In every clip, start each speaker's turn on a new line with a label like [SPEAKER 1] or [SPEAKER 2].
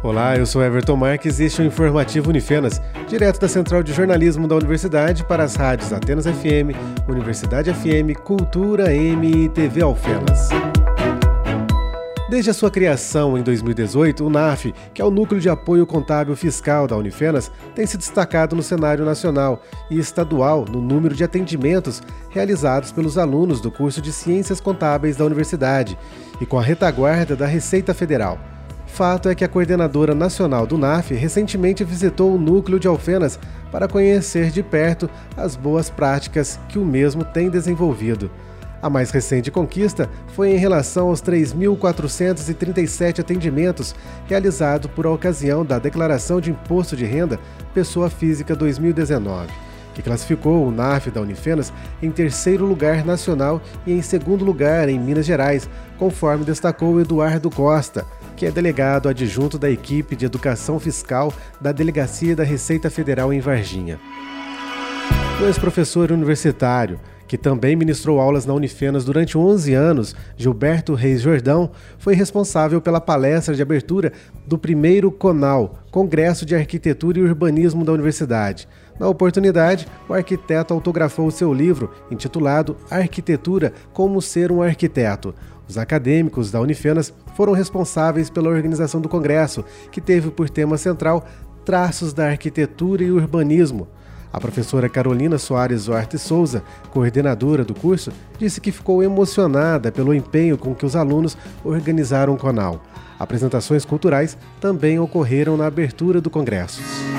[SPEAKER 1] Olá, eu sou Everton Marques e este é o Informativo Unifenas, direto da Central de Jornalismo da Universidade para as rádios Atenas FM, Universidade FM, Cultura M e TV Alfenas. Desde a sua criação em 2018, o NAF, que é o Núcleo de Apoio Contábil Fiscal da Unifenas, tem se destacado no cenário nacional e estadual no número de atendimentos realizados pelos alunos do curso de Ciências Contábeis da Universidade e com a retaguarda da Receita Federal. Fato é que a coordenadora nacional do NAF recentemente visitou o núcleo de Alfenas para conhecer de perto as boas práticas que o mesmo tem desenvolvido. A mais recente conquista foi em relação aos 3.437 atendimentos realizados por ocasião da Declaração de Imposto de Renda Pessoa Física 2019, que classificou o NAF da Unifenas em terceiro lugar nacional e em segundo lugar em Minas Gerais, conforme destacou Eduardo Costa, que é delegado adjunto da equipe de Educação Fiscal da Delegacia da Receita Federal em Varginha. O ex-professor universitário, que também ministrou aulas na Unifenas durante 11 anos, Gilberto Reis Jordão, foi responsável pela palestra de abertura do primeiro CONAL, Congresso de Arquitetura e Urbanismo da Universidade. Na oportunidade, o arquiteto autografou seu livro, intitulado Arquitetura: Como Ser um Arquiteto. Os acadêmicos da Unifenas foram responsáveis pela organização do congresso, que teve por tema central Traços da Arquitetura e Urbanismo. A professora Carolina Soares Duarte Souza, coordenadora do curso, disse que ficou emocionada pelo empenho com que os alunos organizaram o CONAL. Apresentações culturais também ocorreram na abertura do congresso.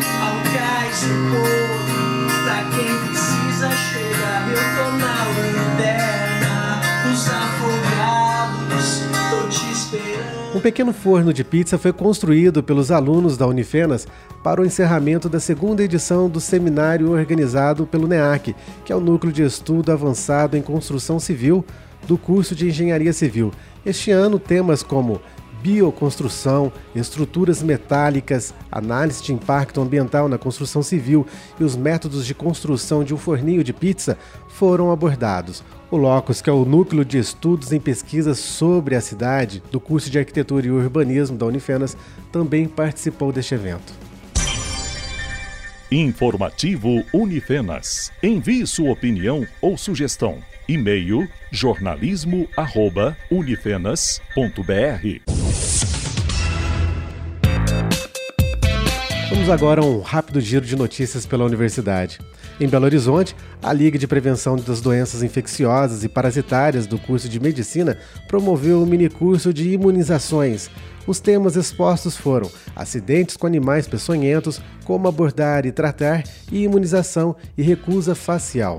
[SPEAKER 1] Um pequeno forno de pizza foi construído pelos alunos da Unifenas para o encerramento da segunda edição do seminário organizado pelo NEAC, que é o Núcleo de Estudo Avançado em Construção Civil do curso de Engenharia Civil. Este ano, temas como bioconstrução, estruturas metálicas, análise de impacto ambiental na construção civil e os métodos de construção de um forninho de pizza foram abordados. O LOCUS, que é o Núcleo de Estudos em Pesquisas sobre a Cidade do curso de Arquitetura e Urbanismo da Unifenas, também participou deste evento.
[SPEAKER 2] Informativo Unifenas. Envie sua opinião ou sugestão. E-mail jornalismo@unifenas.br.
[SPEAKER 1] Vamos agora a um rápido giro de notícias pela universidade. Em Belo Horizonte, a Liga de Prevenção das Doenças Infecciosas e Parasitárias do curso de Medicina promoveu um minicurso de imunizações. Os temas expostos foram acidentes com animais peçonhentos, como abordar e tratar, e imunização e recusa facial.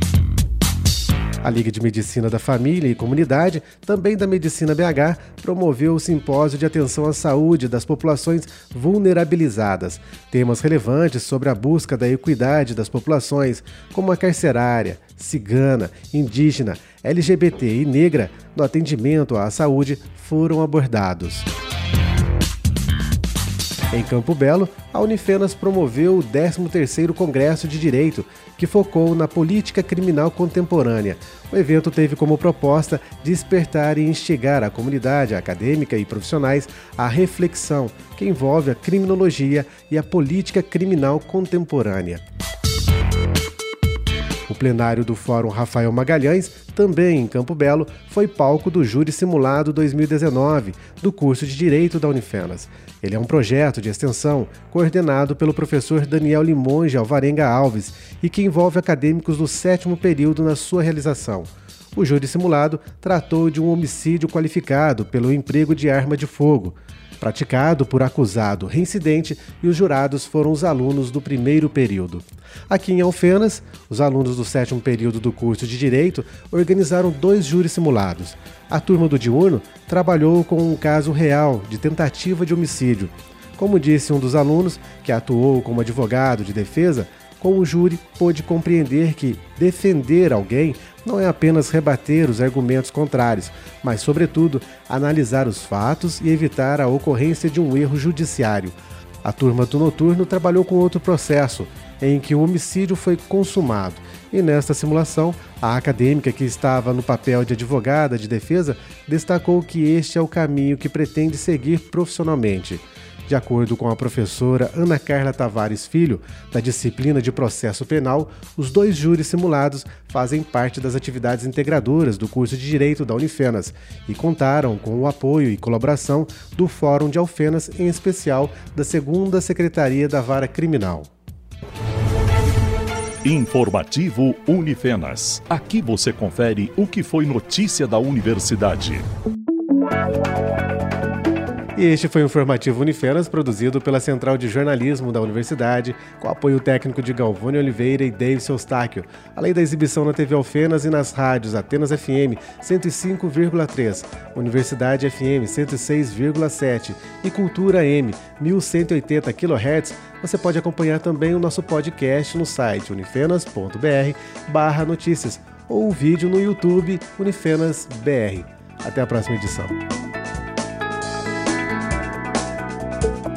[SPEAKER 1] A Liga de Medicina da Família e Comunidade, também da Medicina BH, promoveu o simpósio de atenção à saúde das populações vulnerabilizadas. Temas relevantes sobre a busca da equidade das populações, como a carcerária, cigana, indígena, LGBT e negra, no atendimento à saúde, foram abordados. Em Campo Belo, a Unifenas promoveu o 13º Congresso de Direito, que focou na política criminal contemporânea. O evento teve como proposta despertar e instigar a comunidade acadêmica e profissionais à reflexão que envolve a criminologia e a política criminal contemporânea. O plenário do Fórum Rafael Magalhães, também em Campo Belo, foi palco do Júri Simulado 2019, do curso de Direito da Unifenas. Ele é um projeto de extensão coordenado pelo professor Daniel Limonge Alvarenga Alves e que envolve acadêmicos do 7º período na sua realização. O júri simulado tratou de um homicídio qualificado pelo emprego de arma de fogo, praticado por acusado reincidente, e os jurados foram os alunos do 1º período. Aqui em Alfenas, os alunos do 7º período do curso de Direito organizaram 2 júris simulados. A turma do diurno trabalhou com um caso real de tentativa de homicídio. Como disse um dos alunos, que atuou como advogado de defesa, com o júri pôde compreender que defender alguém não é apenas rebater os argumentos contrários, mas, sobretudo, analisar os fatos e evitar a ocorrência de um erro judiciário. A turma do noturno trabalhou com outro processo, em que o homicídio foi consumado. E nesta simulação, a acadêmica, que estava no papel de advogada de defesa, destacou que este é o caminho que pretende seguir profissionalmente. De acordo com a professora Ana Carla Tavares Filho, da disciplina de Processo Penal, os 2 júris simulados fazem parte das atividades integradoras do curso de Direito da Unifenas e contaram com o apoio e colaboração do Fórum de Alfenas, em especial da 2ª Secretaria da Vara Criminal.
[SPEAKER 2] Informativo Unifenas. Aqui você confere o que foi notícia da universidade.
[SPEAKER 1] E este foi o Informativo Unifenas, produzido pela Central de Jornalismo da Universidade, com apoio técnico de Galvônio Oliveira e Davidson Eustáquio, além da exibição na TV Alfenas e nas rádios Atenas FM 105,3, Universidade FM 106,7 e Cultura M 1180 kHz. Você pode acompanhar também o nosso podcast no site unifenas.br/notícias ou o vídeo no YouTube Unifenas BR. Até a próxima edição.